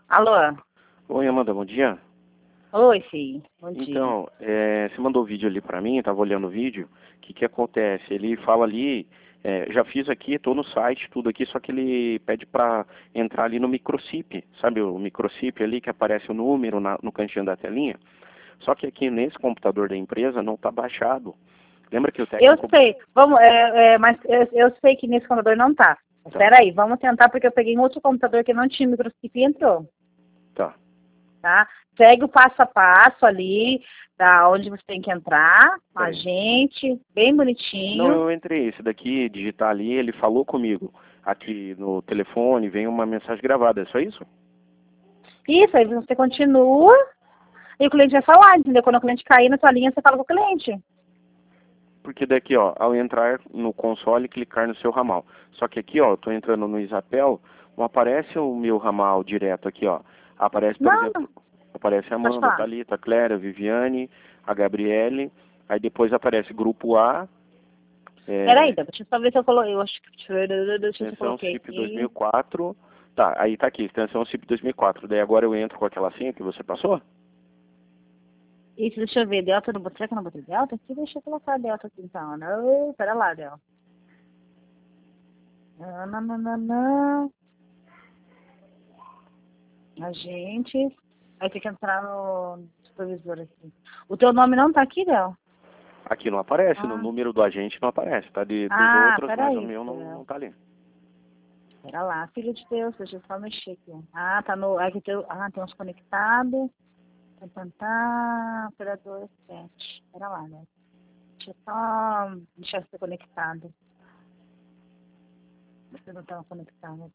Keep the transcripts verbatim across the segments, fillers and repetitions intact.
Alô? Oi, Amanda, bom dia. Oi, filho. Bom dia. Então, é, você mandou o vídeo ali pra mim, eu tava olhando o vídeo. O que que acontece? Ele fala ali, é, já fiz aqui, tô no site, tudo aqui, só que ele pede pra entrar ali no microchip, sabe o microchip ali que aparece o número na- no cantinho da telinha? Só que aqui nesse computador da empresa não tá baixado. Lembra que o Eu técnico... sei. Vamos, é, é, mas eu, eu sei que nesse computador não tá. Tá, Espera aí, vamos tentar, porque eu peguei um outro computador que não tinha microchip e entrou. tá. Tá? Segue o passo a passo ali, da onde você tem que entrar, a Peraí. gente, bem Não, bonitinho. eu entrei, esse daqui, digitar ali, ele falou comigo. Aqui no telefone vem uma mensagem gravada, é só isso? Isso, aí você continua e o cliente vai falar, entendeu? Quando o cliente cair na sua linha, você fala com o cliente. Porque daqui, ó, ao entrar no console, clicar no seu ramal. Só que aqui, ó, eu tô entrando no Isapel, não aparece o meu ramal direto aqui, ó. Aparece, por Não, não, exemplo, aparece a pode Amanda, falar. Thalita, a Cléria, a Viviane, a Gabriele, aí depois aparece grupo A, Peraí, é, deixa eu só ver se eu coloquei. Eu acho que. Deixa eu ver se eu extensão coloquei C I P dois mil e aqui. quatro. Tá, aí tá aqui, extensão C I P dois mil e quatro. Daí agora eu entro com aquela senha que você passou? Isso, deixa eu ver. Delta, não botei, será que eu não botei Delta aqui? Deixa eu colocar Delta aqui então. Não, pera lá, Delta. Não, não, não, não, não. A gente. Aí tem que entrar no supervisor aqui. O teu nome não tá aqui, Del? Aqui não aparece, no Ah, número do agente não aparece, tá? De, dos ah, outros, mas o peraí, meu não, Del. não tá ali. Pera lá, filho de Deus, deixa eu só mexer aqui. Ah, tá no. Aqui tem, ah, tem uns conectados. Tá, tá, tá, operador sete. Pera lá, né? Deixa eu só deixar você conectado. Você não estava conectado.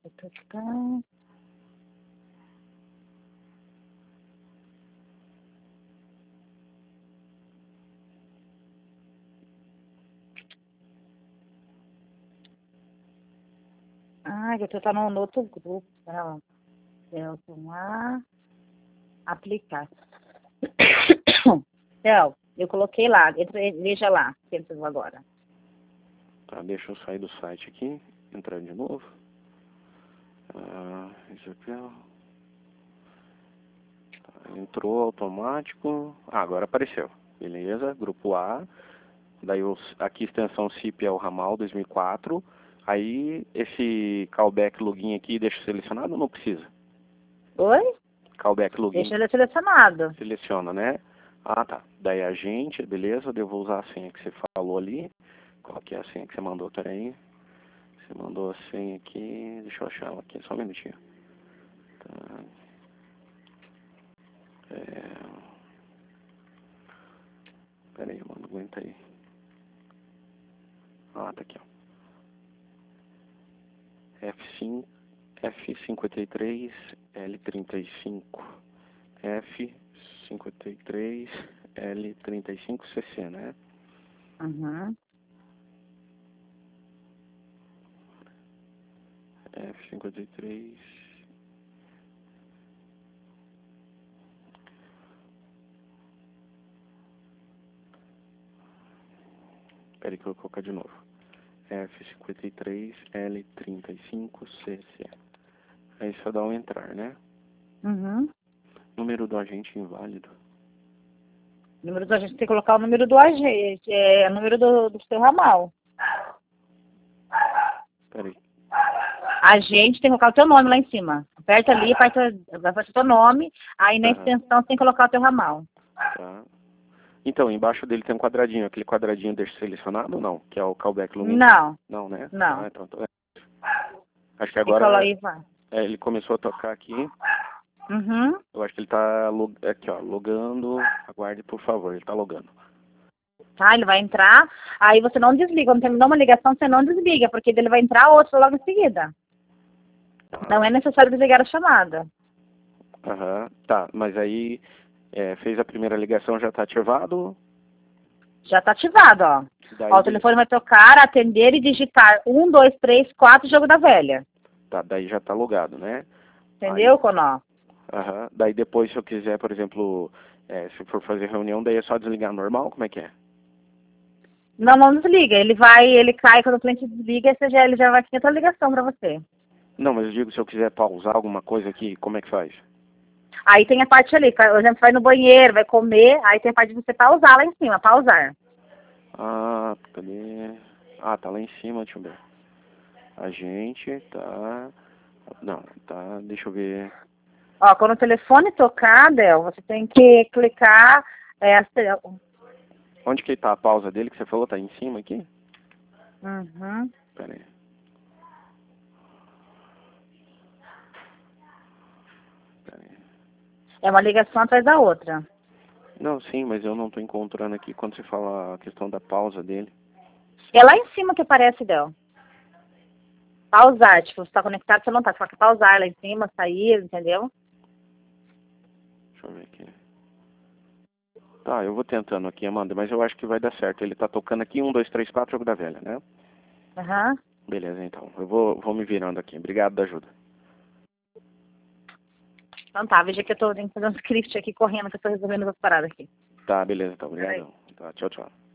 Ah, que você tá no, no outro grupo. Pera lá. Delta lá. Aplicar. Del, eu coloquei lá. Entra, veja lá. Que entrou agora. Tá, deixa eu sair do site aqui, entrar de novo. Ah, Isapel. Tá, entrou automático. Ah, agora apareceu. Beleza, grupo A. Daí os, aqui extensão C I P é o ramal dois mil e quatro. Aí esse callback login aqui deixa selecionado ou não precisa? Oi? Callback login Deixa ele selecionado. seleciona, né? Ah, tá. Daí a gente, beleza, eu vou usar a senha que você falou ali. Qual que é a senha que você mandou? Peraí. Você mandou a senha aqui. Deixa eu achar ela aqui, só um minutinho. Tá. É... Pera aí, mano, aguenta aí. Ah, tá aqui, ó. F cinco, F cinquenta e três, L trinta e cinco. F cinquenta e três, L trinta e cinco, C C, né? Uhum. F cinquenta e três. Pera aí que eu vou colocar de novo. F cinquenta e três, L trinta e cinco, C C. Aí só dá um entrar, né? Uhum. Número do agente inválido. O número do agente tem que colocar o número do agente. É o número do, do seu ramal. Pera aí. A gente tem que colocar o teu nome lá em cima. Aperta ali, aperta, aperta o teu nome, aí na Aham, extensão você tem que colocar o teu ramal. tá. Então, embaixo dele tem um quadradinho. Aquele quadradinho deixa selecionado ou não? Que é o callback login? Não, Não, né? não. Ah, então, então é. Acho que E coloca agora aí, vai. é, ele começou a tocar aqui. Uhum. Eu acho que ele tá log... aqui, ó, logando. Aguarde, por favor, ele tá logando. Tá, ele vai entrar, aí você não desliga. Quando terminou uma ligação, você não desliga, porque ele vai entrar outro logo em seguida. Não Tá. é necessário desligar a chamada. Aham. Tá, mas aí é, fez a primeira ligação, já tá ativado. Já tá ativado, ó. Ó, Daí, o beleza. telefone vai tocar, atender e digitar um, dois, três, quatro, jogo da velha. Tá, daí já tá logado, né? Aí, Entendeu, Conó? aham. Daí depois, se eu quiser, por exemplo, é, se for fazer reunião, daí é só desligar normal? Como é que é? Não, não desliga. Ele vai, ele cai quando o cliente desliga, você já, ele já vai ter outra ligação para você. Não, mas eu digo, se eu quiser pausar alguma coisa aqui, como é que faz? Aí tem a parte ali, por exemplo, vai no banheiro, vai comer, aí tem a parte de você pausar lá em cima, pausar. Ah, cadê? Ah, tá lá em cima, deixa eu ver. A gente tá... Não, tá, deixa eu ver. Ó, quando o telefone tocar, Del, você tem que clicar... É, ace- Onde que tá a pausa dele que você falou? Tá em cima aqui? uhum. Pera aí. Pera aí. É uma ligação atrás da outra. Não, sim, mas eu não tô encontrando aqui quando você fala a questão da pausa dele. É lá em cima que aparece, Del. Pausar, tipo, você tá conectado, você não tá. Você pode pausar lá em cima, sair, entendeu? Deixa eu ver aqui. Tá, eu vou tentando aqui, Amanda, mas eu acho que vai dar certo. Ele tá tocando aqui, um, dois, três, quatro, jogo da velha, né? Aham. Beleza, então. Eu vou, vou me virando aqui. Obrigado da ajuda. Então tá, veja que eu tô tenho que fazer um script aqui correndo, que eu tô resolvendo as paradas aqui. Tá, beleza, então. Peraí. Obrigado. Tá, tchau, tchau.